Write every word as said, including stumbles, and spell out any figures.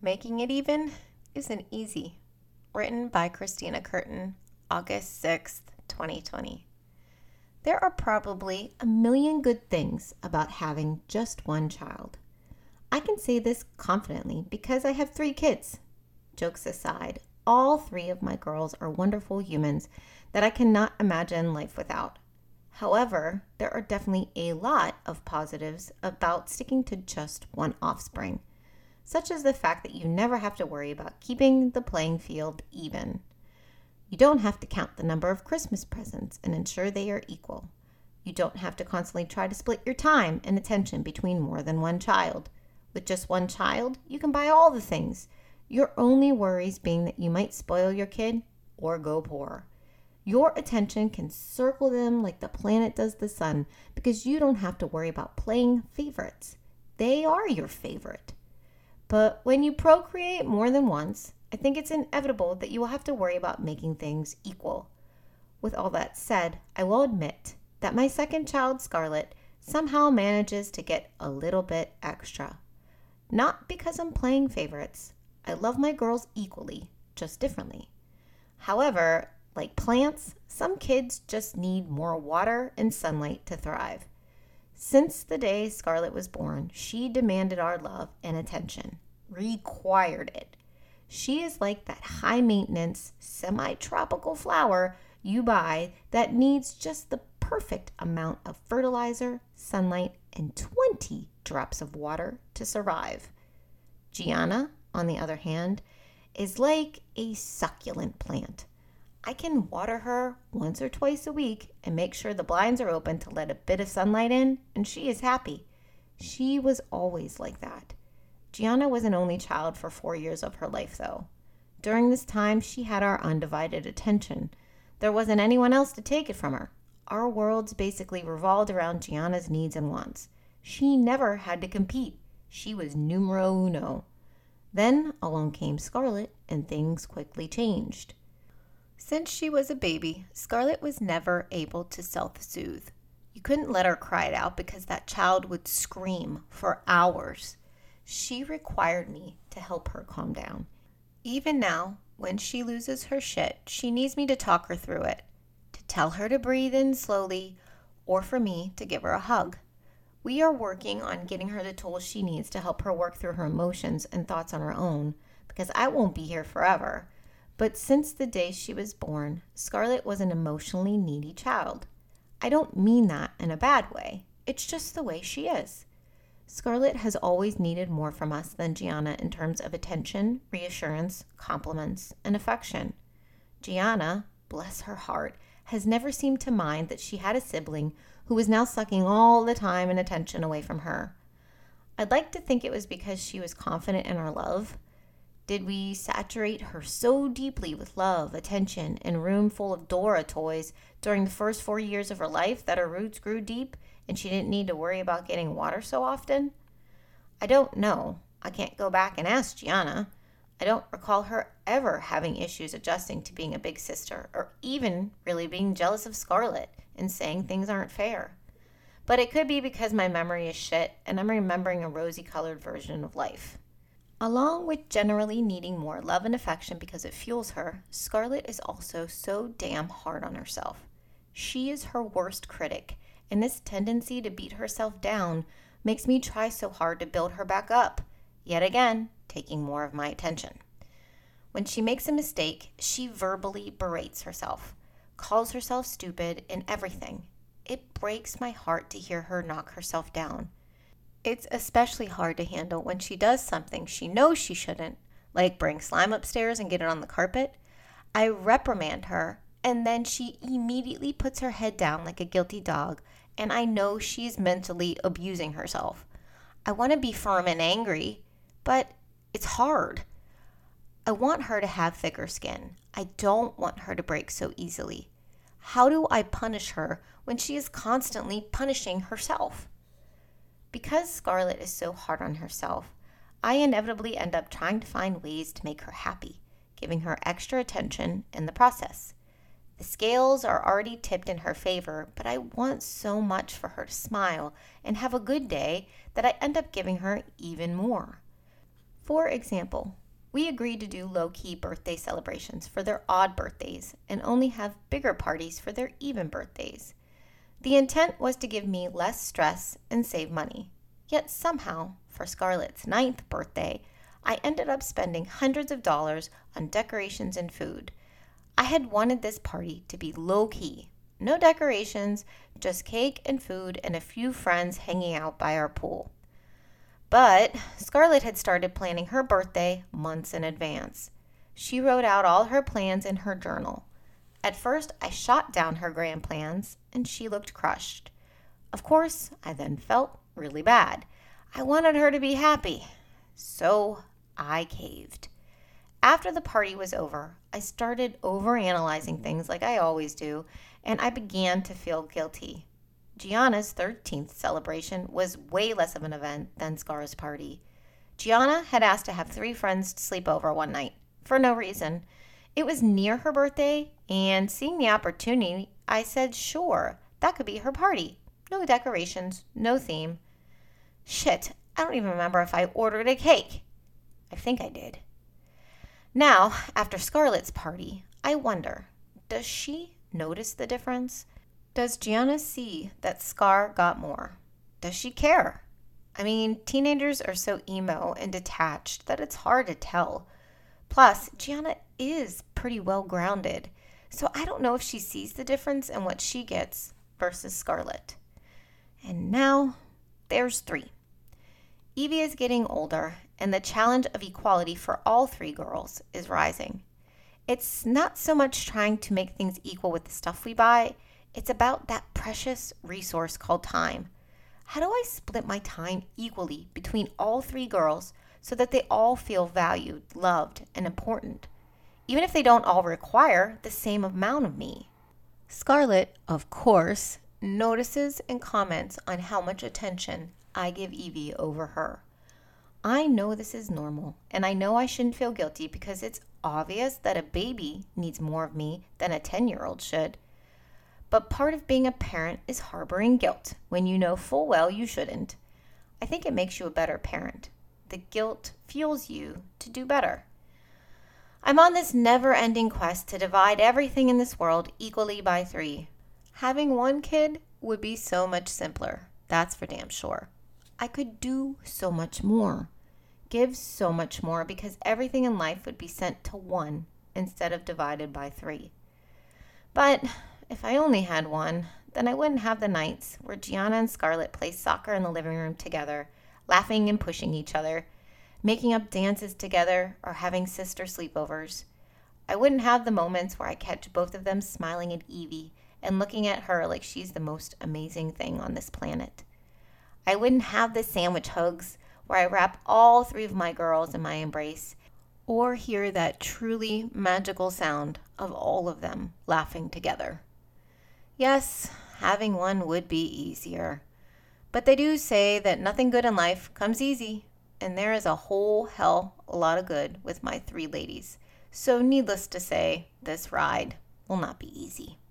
Making It Even Isn't Easy. Written by Christina Curtin, August sixth, twenty twenty. There are probably a million good things about having just one child. I can say this confidently because I have three kids. Jokes aside, all three of my girls are wonderful humans that I cannot imagine life without. However, there are definitely a lot of positives about sticking to just one offspring, such as the fact that you never have to worry about keeping the playing field even. You don't have to count the number of Christmas presents and ensure they are equal. You don't have to constantly try to split your time and attention between more than one child. With just one child, you can buy all the things, your only worries being that you might spoil your kid or go poor. Your attention can circle them like the planet does the sun because you don't have to worry about playing favorites. They are your favorite. But when you procreate more than once, I think it's inevitable that you will have to worry about making things equal. With all that said, I will admit that my second child, Scarlett, somehow manages to get a little bit extra. Not because I'm playing favorites. I love my girls equally, just differently. However, like plants, some kids just need more water and sunlight to thrive. Since the day Scarlett was born, she demanded our love and attention, required it. She is like that high-maintenance, semi-tropical flower you buy that needs just the perfect amount of fertilizer, sunlight, and twenty drops of water to survive. Gianna, on the other hand, is like a succulent plant. I can water her once or twice a week and make sure the blinds are open to let a bit of sunlight in, and she is happy. She was always like that. Gianna was an only child for four years of her life, though. During this time, she had our undivided attention. There wasn't anyone else to take it from her. Our worlds basically revolved around Gianna's needs and wants. She never had to compete. She was numero uno. Then along came Scarlett, and things quickly changed. Since she was a baby, Scarlett was never able to self-soothe. You couldn't let her cry it out because that child would scream for hours. She required me to help her calm down. Even now, when she loses her shit, she needs me to talk her through it, to tell her to breathe in slowly, or for me to give her a hug. We are working on getting her the tools she needs to help her work through her emotions and thoughts on her own, because I won't be here forever. But since the day she was born, Scarlett was an emotionally needy child. I don't mean that in a bad way. It's just the way she is. Scarlett has always needed more from us than Gianna in terms of attention, reassurance, compliments, and affection. Gianna, bless her heart, has never seemed to mind that she had a sibling who was now sucking all the time and attention away from her. I'd like to think it was because she was confident in our love. Did we saturate her so deeply with love, attention, and a room full of Dora toys during the first four years of her life that her roots grew deep and she didn't need to worry about getting water so often? I don't know. I can't go back and ask Gianna. I don't recall her ever having issues adjusting to being a big sister or even really being jealous of Scarlett and saying things aren't fair. But it could be because my memory is shit and I'm remembering a rosy-colored version of life. Along with generally needing more love and affection because it fuels her, Scarlett is also so damn hard on herself. She is her worst critic, and this tendency to beat herself down makes me try so hard to build her back up, yet again, taking more of my attention. When she makes a mistake, she verbally berates herself, calls herself stupid and everything. It breaks my heart to hear her knock herself down. It's especially hard to handle when she does something she knows she shouldn't, like bring slime upstairs and get it on the carpet. I reprimand her, and then she immediately puts her head down like a guilty dog, and I know she's mentally abusing herself. I want to be firm and angry, but it's hard. I want her to have thicker skin. I don't want her to break so easily. How do I punish her when she is constantly punishing herself? Because Scarlett is so hard on herself, I inevitably end up trying to find ways to make her happy, giving her extra attention in the process. The scales are already tipped in her favor, but I want so much for her to smile and have a good day that I end up giving her even more. For example, we agreed to do low-key birthday celebrations for their odd birthdays and only have bigger parties for their even birthdays. The intent was to give me less stress and save money. Yet somehow, for Scarlett's ninth birthday, I ended up spending hundreds of dollars on decorations and food. I had wanted this party to be low-key. No decorations, just cake and food and a few friends hanging out by our pool. But Scarlett had started planning her birthday months in advance. She wrote out all her plans in her journal. At first, I shot down her grand plans, and she looked crushed. Of course, I then felt really bad. I wanted her to be happy. So I caved. After the party was over, I started overanalyzing things like I always do, and I began to feel guilty. Gianna's thirteenth celebration was way less of an event than Scar's party. Gianna had asked to have three friends sleep over one night, for no reason. It was near her birthday, and seeing the opportunity, I said sure, that could be her party. No decorations, no theme. Shit, I don't even remember if I ordered a cake. I think I did. Now, after Scarlett's party, I wonder, does she notice the difference? Does Gianna see that Scar got more? Does she care? I mean, teenagers are so emo and detached that it's hard to tell. Plus, Gianna is pretty well grounded, so I don't know if she sees the difference in what she gets versus Scarlett. And now, there's three. Evie is getting older, and the challenge of equality for all three girls is rising. It's not so much trying to make things equal with the stuff we buy, it's about that precious resource called time. How do I split my time equally between all three girls so that they all feel valued, loved, and important, even if they don't all require the same amount of me? Scarlett, of course, notices and comments on how much attention I give Evie over her. I know this is normal, and I know I shouldn't feel guilty because it's obvious that a baby needs more of me than a ten-year-old should. But part of being a parent is harboring guilt when you know full well you shouldn't. I think it makes you a better parent. The guilt fuels you to do better. I'm on this never-ending quest to divide everything in this world equally by three. Having one kid would be so much simpler, that's for damn sure. I could do so much more, give so much more, because everything in life would be sent to one instead of divided by three. But if I only had one, then I wouldn't have the nights where Gianna and Scarlett play soccer in the living room together, laughing and pushing each other, making up dances together, or having sister sleepovers. I wouldn't have the moments where I catch both of them smiling at Evie and looking at her like she's the most amazing thing on this planet. I wouldn't have the sandwich hugs where I wrap all three of my girls in my embrace, or hear that truly magical sound of all of them laughing together. Yes, having one would be easier. But they do say that nothing good in life comes easy, and there is a whole hell a lot of good with my three ladies. So needless to say, this ride will not be easy.